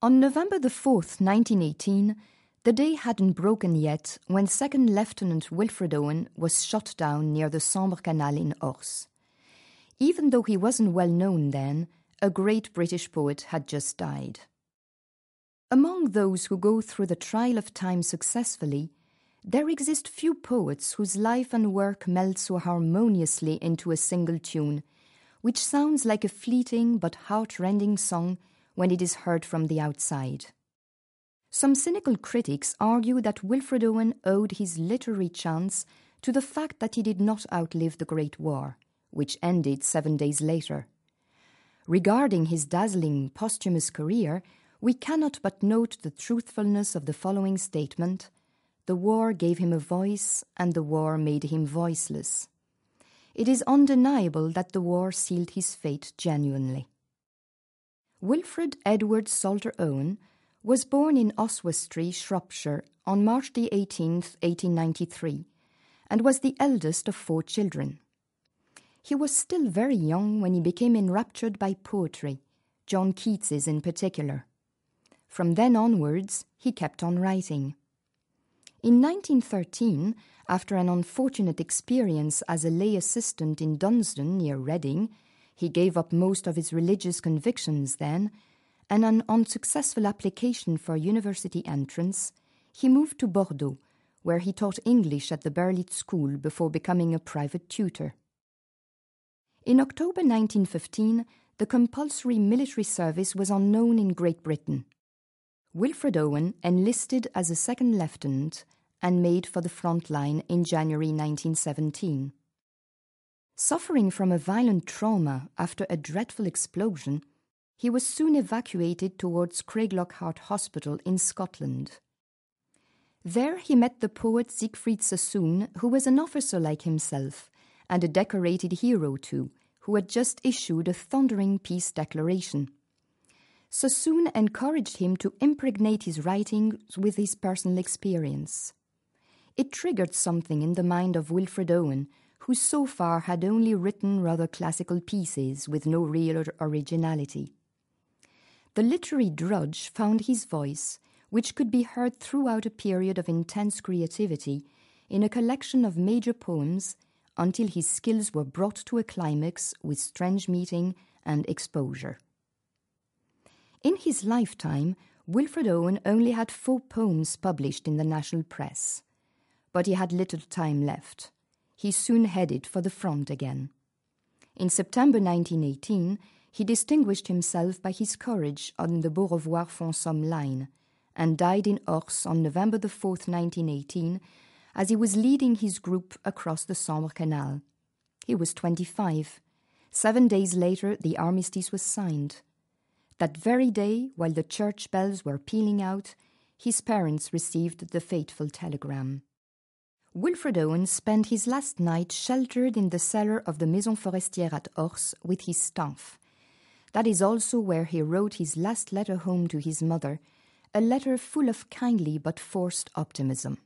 On November the 4th, 1918, the day hadn't broken yet when Second Lieutenant Wilfred Owen was shot down near the Sambre Canal in Ors. Even though he wasn't well known then, a great British poet had just died. Among those who go through the trial of time successfully, there exist few poets whose life and work meld so harmoniously into a single tune, which sounds like a fleeting but heart-rending song when it is heard from the outside. Some cynical critics argue that Wilfred Owen owed his literary chance to the fact that he did not outlive the Great War, which ended 7 days later. Regarding his dazzling posthumous career, we cannot but note the truthfulness of the following statement: "The war gave him a voice, and the war made him voiceless." It is undeniable that the war sealed his fate genuinely. Wilfred Edward Salter Owen was born in Oswestry, Shropshire, on March the 18th, 1893, and was the eldest of 4 children. He was still very young when he became enraptured by poetry, John Keats's in particular. From then onwards, he kept on writing. In 1913, after an unfortunate experience as a lay assistant in Dunsdon near Reading, he gave up most of his religious convictions then, and an unsuccessful application for university entrance, he moved to Bordeaux, where he taught English at the Berlitz School before becoming a private tutor. In October 1915, the compulsory military service was unknown in Great Britain. Wilfred Owen enlisted as a second lieutenant and made for the front line in January 1917. Suffering from a violent trauma after a dreadful explosion, he was soon evacuated towards Craiglockhart Hospital in Scotland. There he met the poet Siegfried Sassoon, who was an officer like himself, and a decorated hero too, who had just issued a thundering peace declaration. Sassoon encouraged him to impregnate his writings with his personal experience. It triggered something in the mind of Wilfred Owen, who so far had only written rather classical pieces with no real originality. The literary drudge found his voice, which could be heard throughout a period of intense creativity, in a collection of major poems, until his skills were brought to a climax with Strange Meeting and Exposure. In his lifetime, Wilfred Owen only had 4 poems published in the national press. But he had little time left. He soon headed for the front again. In September 1918, he distinguished himself by his courage on the Beaurevoir-Fonsomme line, and died in Ors on November the 4th, 1918, as he was leading his group across the Sambre Canal. He was 25. 7 days later, the armistice was signed. That very day, while the church bells were pealing out, his parents received the fateful telegram. Wilfred Owen spent his last night sheltered in the cellar of the Maison Forestière at Ors with his staff. That is also where he wrote his last letter home to his mother, a letter full of kindly but forced optimism.